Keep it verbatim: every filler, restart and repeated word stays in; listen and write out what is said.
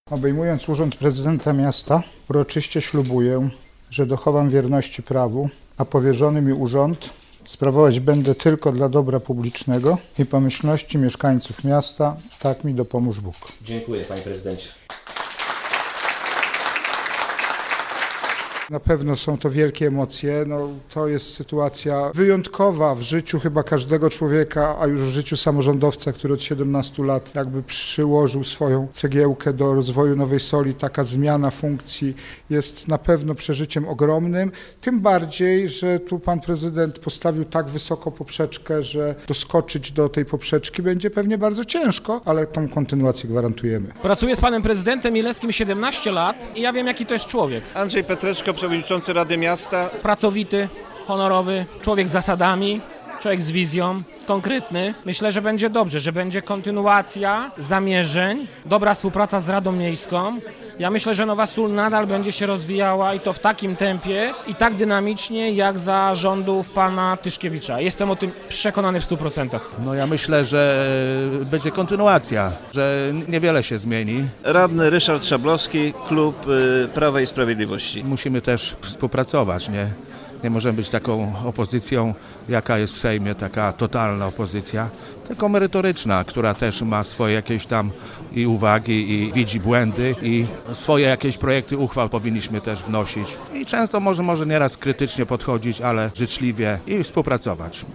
Obejmując urząd prezydenta miasta, uroczyście ślubuję, że dochowam wierności prawu, a powierzony mi urząd sprawować będę tylko dla dobra publicznego i pomyślności mieszkańców miasta. Tak mi dopomóż Bóg. Dziękuję, panie prezydencie. Na pewno są to wielkie emocje. No, to jest sytuacja wyjątkowa w życiu chyba każdego człowieka, a już w życiu samorządowca, który od siedemnastu lat jakby przyłożył swoją cegiełkę do rozwoju Nowej Soli. Taka zmiana funkcji jest na pewno przeżyciem ogromnym. Tym bardziej, że tu pan prezydent postawił tak wysoko poprzeczkę, że doskoczyć do tej poprzeczki będzie pewnie bardzo ciężko, ale tą kontynuację gwarantujemy. Pracuję z panem prezydentem Milewskim siedemnaście lat i ja wiem, jaki to jest człowiek. Andrzej Petreczko, przewodniczący Rady Miasta. Pracowity, honorowy, człowiek z zasadami, człowiek z wizją, konkretny. Myślę, że będzie dobrze, że będzie kontynuacja zamierzeń, dobra współpraca z Radą Miejską. Ja myślę, że Nowa Sól nadal będzie się rozwijała i to w takim tempie i tak dynamicznie jak za rządów pana Tyszkiewicza. Jestem o tym przekonany w stu procentach. No ja myślę, że będzie kontynuacja, że niewiele się zmieni. Radny Ryszard Szablowski, klub y, Prawa i Sprawiedliwości. Musimy też współpracować, nie? Nie możemy być taką opozycją, jaka jest w Sejmie, taka totalna opozycja, tylko merytoryczna, która też ma swoje jakieś tam i uwagi, i widzi błędy, i swoje jakieś projekty uchwał powinniśmy też wnosić. I często może, może nieraz krytycznie podchodzić, ale życzliwie i współpracować.